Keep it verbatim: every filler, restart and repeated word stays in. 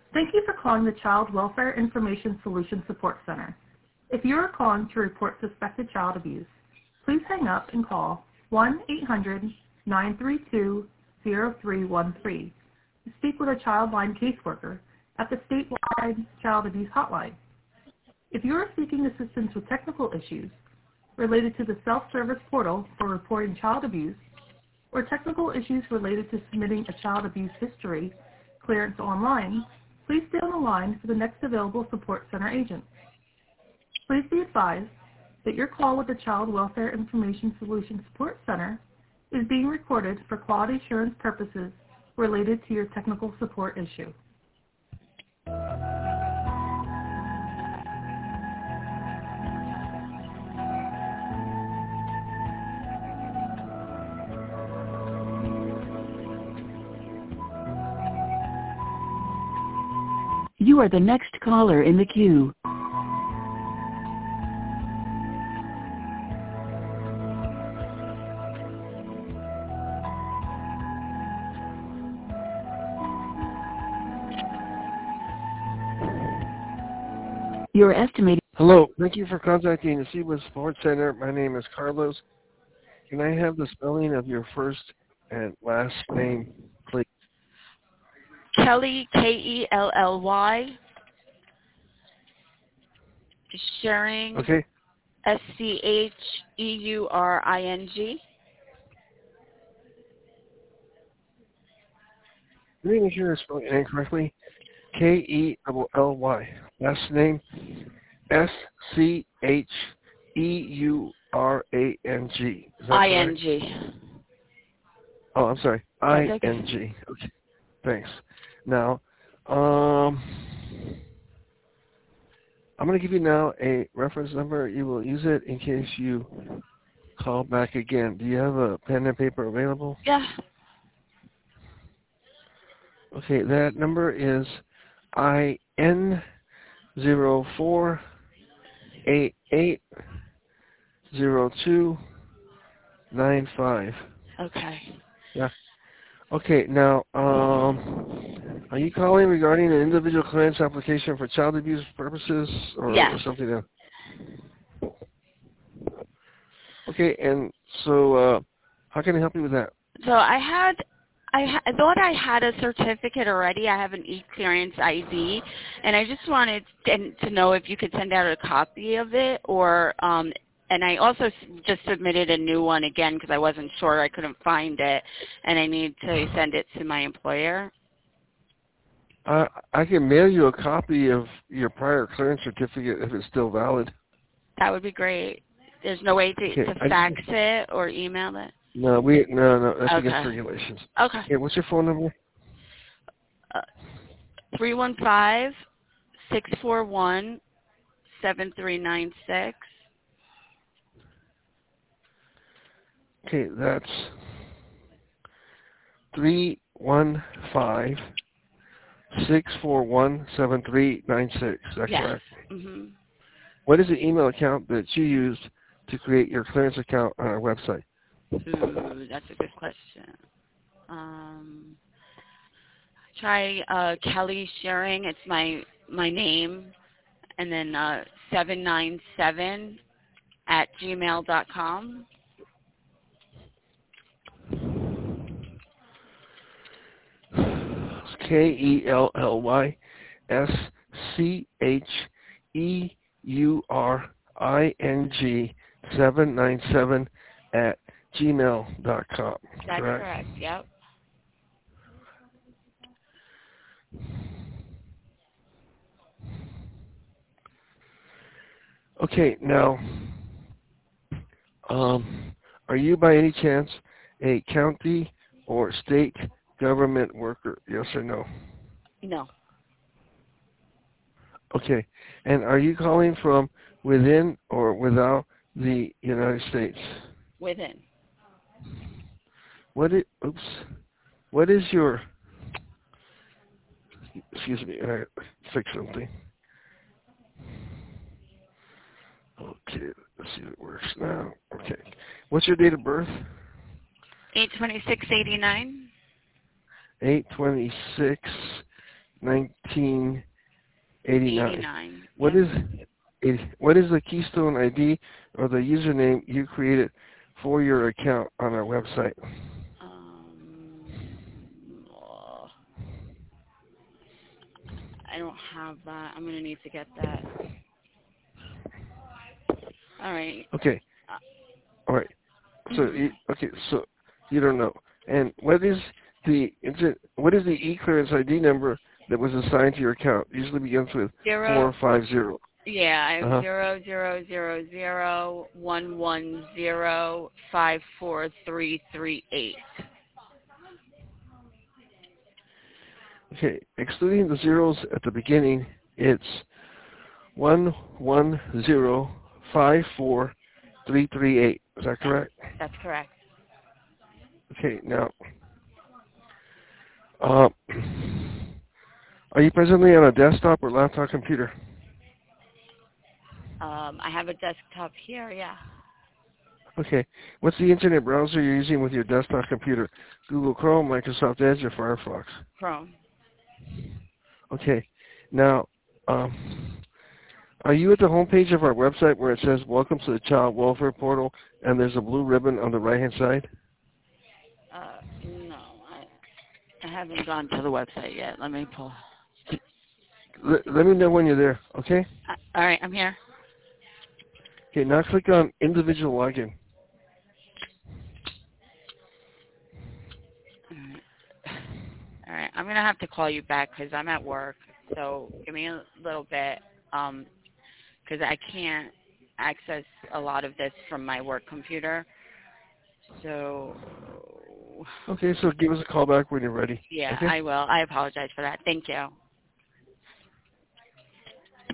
Thank you for calling the Child Welfare Information Solutions Support Center. If you are calling to report suspected child abuse, please hang up and call one eight hundred, nine three two, zero three one three to speak with a Childline caseworker at the statewide Child Abuse Hotline. If you are seeking assistance with technical issues related to the self-service portal for reporting child abuse, or technical issues related to submitting a child abuse history clearance online, please stay on the line for the next available support center agent. Please be advised that your call with the Child Welfare Information Solutions Support Center is being recorded for quality assurance purposes related to your technical support issue. You are the next caller in the queue. Your estimated. Hello, thank you for contacting the Seawood Support Center. My name is Carlos. Can I have the spelling of your first and last name, please? Kelly, K E L L Y. Sharing. Okay. S C H E U R I N G. Let me make sure I spelled your name correctly. K E L L Y. Last name, S C H E U R A N G. I N G. Oh, I'm sorry. I N G. Okay. Thanks. Now, um, I'm going to give you now a reference number. You will use it in case you call back again. Do you have a pen and paper available? Yeah. Okay, that number is I N zero four eight eight zero two nine five. Okay. Yeah. Okay, now, um, are you calling regarding an individual clearance application for child abuse purposes or, yes. or something else? Okay, and so uh, how can I help you with that? So I had, I, ha- I thought I had a certificate already. I have an e-clearance I D, and I just wanted to, to know if you could send out a copy of it, or um, and I also s- just submitted a new one again because I wasn't sure. I couldn't find it, and I need to send it to my employer. Uh, I can mail you a copy of your prior clearance certificate if it's still valid. That would be great. There's no way to, Okay, to I fax just, it or email it? No, we no no that's Okay. against regulations. Okay. Okay, what's your phone number? Uh, three one five, six four one, seven three nine six. Okay, that's three one five six four one seven three nine six. Is that Yes. correct? Mm-hmm. What is the email account that you used to create your clearance account on our website? Ooh, that's a good question. Um, try uh, Kelly Sharing. It's my my name, and then uh, seven nine seven at gmail dot com. K E L L Y S C H E U R I N G seven nine seven at gmail dot com. That's correct? correct. Yep. Okay, now, um, are you by any chance a county or state government worker? Yes or no? No. Okay, and are you calling from within or without the United States? Within. What is, oops, what is your, excuse me, I fix something. Okay, let's see if it works now. Okay, what's your date of birth? eight twenty-six eighty-nine. eight twenty-six nineteen eighty-nine. eighty-nine. What yeah. is what is the Keystone I D or the username you created for your account on our website? Um, oh, I don't have that. I'm going to need to get that. All right. Okay. Uh, All right. So mm-hmm. you, okay, so you don't know. And what is the is it, what is the eClearance I D number that was assigned to your account? Usually begins with Zero. four five zero. Yeah, I have Uh-huh. zero zero zero zero one one zero five four three three eight. Okay, excluding the zeros at the beginning, it's one one zero five four three three eight. Is that correct? That's correct. Okay, now, uh, are you presently on a desktop or laptop computer? Um, I have a desktop here, yeah. Okay, what's the internet browser you're using with your desktop computer? Google Chrome, Microsoft Edge, or Firefox? Chrome. Okay, now, um, are you at the home page of our website where it says Welcome to the Child Welfare Portal and there's a blue ribbon on the right-hand side? Uh, no, I, I haven't gone to the website yet. Let me pull. Let, let me know when you're there, okay? Uh, all right, I'm here. Okay, now click on Individual Login. All right, all right. I'm going to have to call you back because I'm at work. So give me a little bit um, because I can't access a lot of this from my work computer. So... Okay, so give us a call back when you're ready. Yeah, okay? I will. I apologize for that. Thank you.